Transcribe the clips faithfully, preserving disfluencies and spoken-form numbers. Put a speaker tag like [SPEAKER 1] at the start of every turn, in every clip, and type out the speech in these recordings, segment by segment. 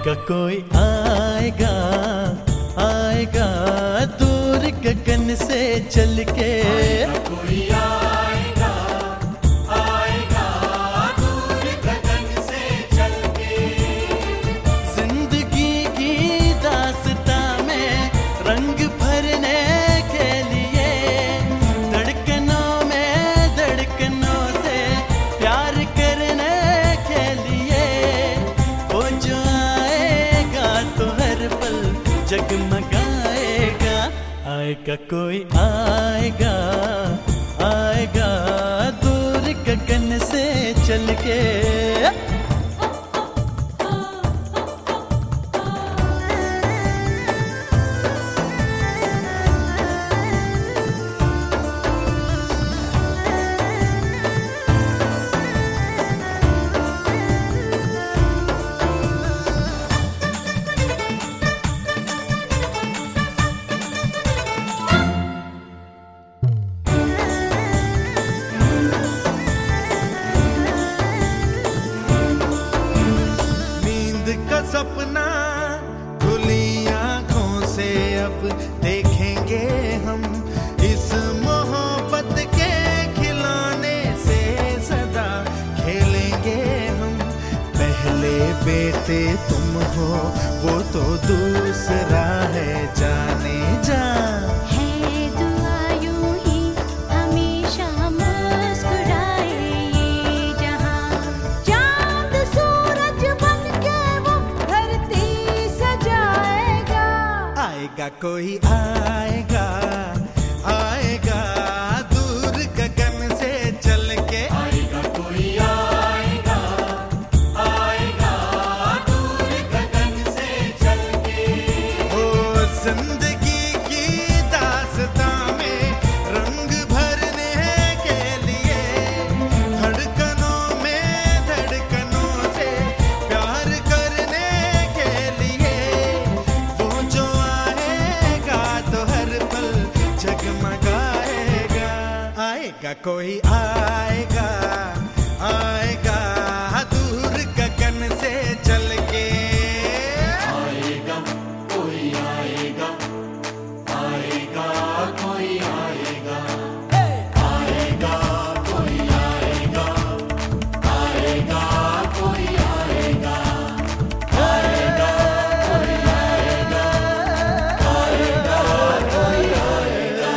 [SPEAKER 1] आएगा कोई आएगा, आएगा दूर गगन से चल के।
[SPEAKER 2] आएगा कोई आएगा, आएगा दूर गगन से चल के।
[SPEAKER 1] जिंदगी की दास्तां में रंग भरने के लिए, धड़कनों में धड़कनों से प्यार करने के लिए, वो जो आएगा तो हर पल जगमगाएगा। आएगा कोई आएगा, आएगा दूर गगन से चल के।
[SPEAKER 3] सपना खुली आंखों से अब देखेंगे हम, इस मोहब्बत के खिलौने से सदा खेलेंगे हम। पहले बेटे तुम हो वो तो दूसरा है जाने जा। आएगा कोई आएगा, आएगा दूर गगन से चल के।
[SPEAKER 2] आएगा कोई आएगा, आएगा दूर गगन से चल के।
[SPEAKER 3] ओ जिंदगी की दास्तां में रंग भरने के लिए, धड़कनों में धड़कनों से प्यार करने के लिए, वो जो जगमगाएगा। आएगा कोई आएगा, आएगा दूर गगन से चल के।
[SPEAKER 2] आएगा कोई आएगा, आएगा कोई आएगा, आएगा कोई आएगा, आएगा कोई आएगा, आएगा कोई आएगा, आएगा कोई आएगा।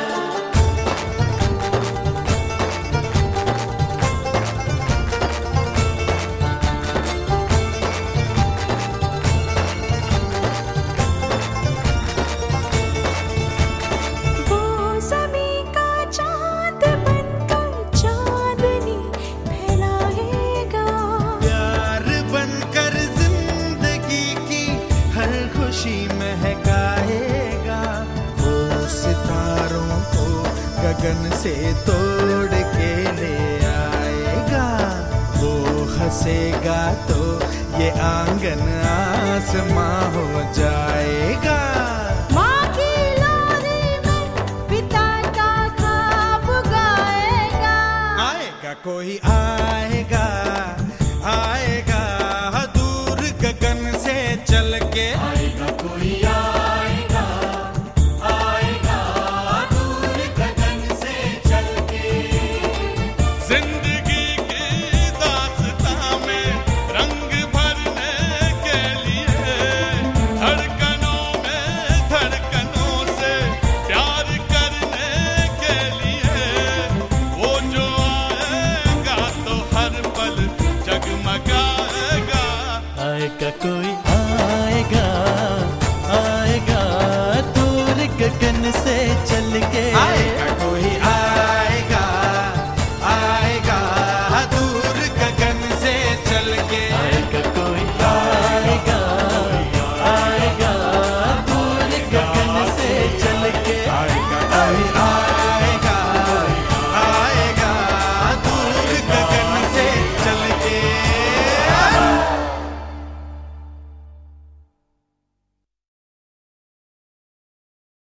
[SPEAKER 3] महकाएगा वो सितारों को गगन से तोड़ के ले आएगा। वो हंसेगा तो ये आंगन आसमां हो जाएगा।
[SPEAKER 4] माँ की लोरी में पिता का ख्वाब गाएगा।
[SPEAKER 3] आएगा कोई आएगा, आएगा